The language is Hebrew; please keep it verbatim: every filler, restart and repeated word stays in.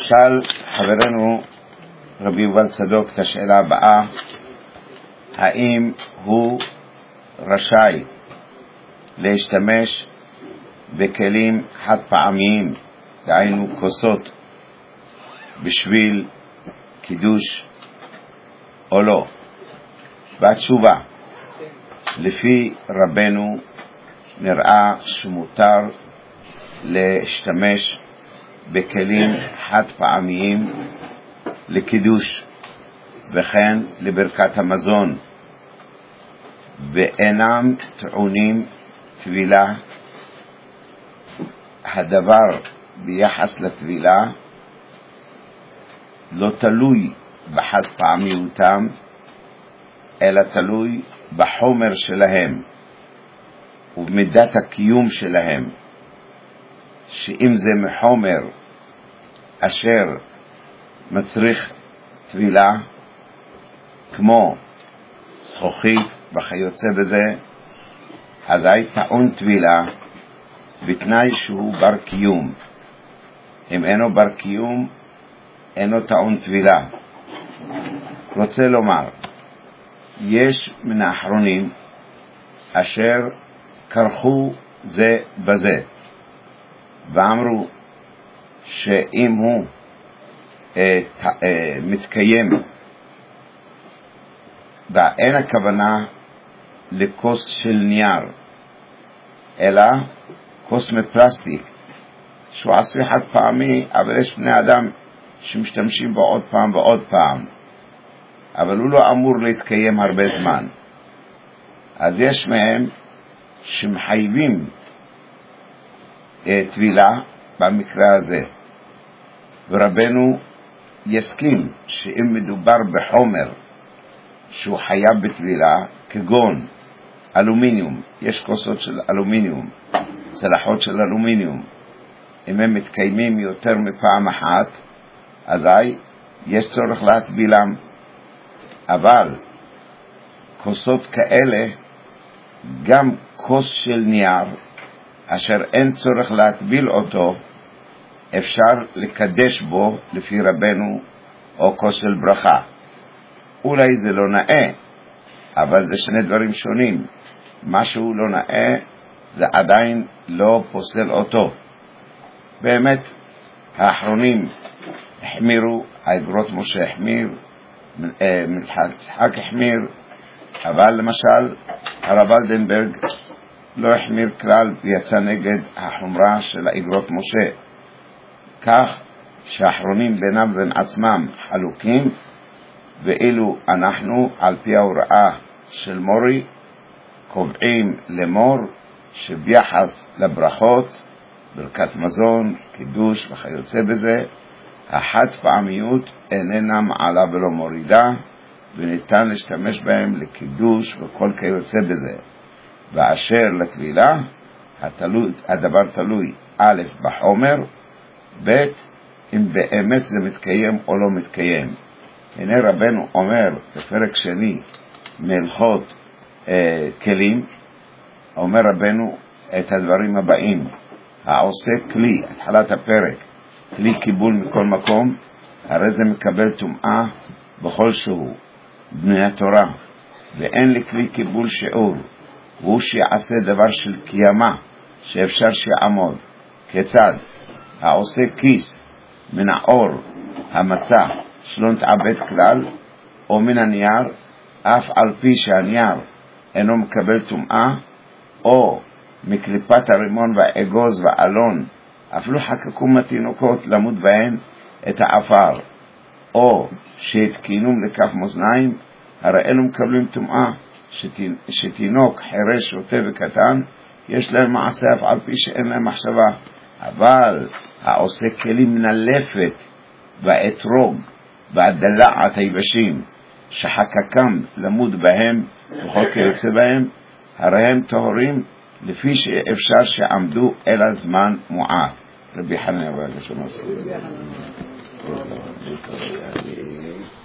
שאל חברנו רבי יובל צדוק את השאלה הבאה: האם הוא רשאי להשתמש בכלים חד פעמיים, דהיינו כוסות, בשביל קידוש או לא? והתשובה, לפי רבנו נראה שמותר להשתמש בכלים חד פעמיים לקידוש וכן לברכת המזון, ואינם טעונים טבילה. הדבר ביחס לטבילה לא תלוי בחד פעמיותם, אלא תלוי בחומר שלהם ובמידת הקיום שלהם, שאם זה מחומר אשר מצריך טבילה כמו זכוכית וכיוצא בזה, אז היא טעון טבילה בתנאי שהוא בר קיום. אם אינו בר קיום אינו טעון טבילה. רוצה לומר, יש מן האחרונים אשר קרחו זה בזה ואמרו שאם הוא אה, אה, מתקיים, ואין הכוונה לכוס של נייר אלא כוס מפלסטיק שהוא עשוי חד פעמי, אבל יש בני אדם שמשתמשים בו עוד פעם ועוד פעם, אבל הוא לא אמור להתקיים הרבה זמן. אז יש מהם שמחייבים טבילה במקרה הזה, ורבנו יסכים שאם מדובר בחומר שהוא חייב בטבילה, כגון אלומיניום, יש כוסות של אלומיניום, צלחות של אלומיניום, אם הם מתקיימים יותר מפעם אחת אזי יש צורך להטבילם. אבל כוסות כאלה, גם כוס של נייר אשר אין צורך להטביל אותו, אפשר לקדש בו לפי רבנו, או כוס של ברכה. אולי זה לא נאה, אבל זה שני דברים שונים. משהו לא נאה זה עדיין לא פוסל אותו. באמת האחרונים החמירו, האגרות משה החמיר, מלכת יצחק החמיר, אבל למשל הרב ולדנברג לא החמיר כלל ויצא נגד החומרה של האגרות משה, כך שהאחרונים בינם ובין עצמם חלוקים, ואילו אנחנו על פי ההוראה של מורי קובעים למור שביחס לברכות, ברכת מזון, קידוש וכיוצא בזה, החד פעמיות איננה מעלה ולא מורידה, וניתן להשתמש בהם לקידוש וכל כיוצא בזה. ואשר לטבילה, התלוי, הדבר תלוי א' בחומר, ב' אם באמת זה מתקיים או לא מתקיים. הנה רבנו אומר בפרק שני מהלכות אה, כלים, אומר רבנו את הדברים הבאים: העושה כלי, התחלת הפרק, כלי קיבול מכל מקום, הרי זה מקבל טומאה בכל שהוא בני התורה, ואין לכלי קיבול שיעור, והוא שיעשה דבר של קיימה שאפשר שיעמוד. כיצד? העושה כיס מן האור המצה שלא נתעבד כלל, או מן הנייר, אף על פי שהנייר אינו מקבל טומאה, או מקליפת הרימון והאגוז והאלון, אפילו חקקו מתינוקות למוד בהן את האפר, או שהתקינום לכף מאזניים, הרי אלו מקבלים טומאה. שתינוק חירש שוטה וקטן יש להם מעשה אף על פי שאין להם מחשבה. אבל העושה כלים מן הלפת והאתרוג והדלעת היבשים שחקקם למוד בהם וכל כיוצא בהם, הרי הם טהורים לפי שאפשר שעמדו אל הזמן מועט. רבי חנינא בר יוחנן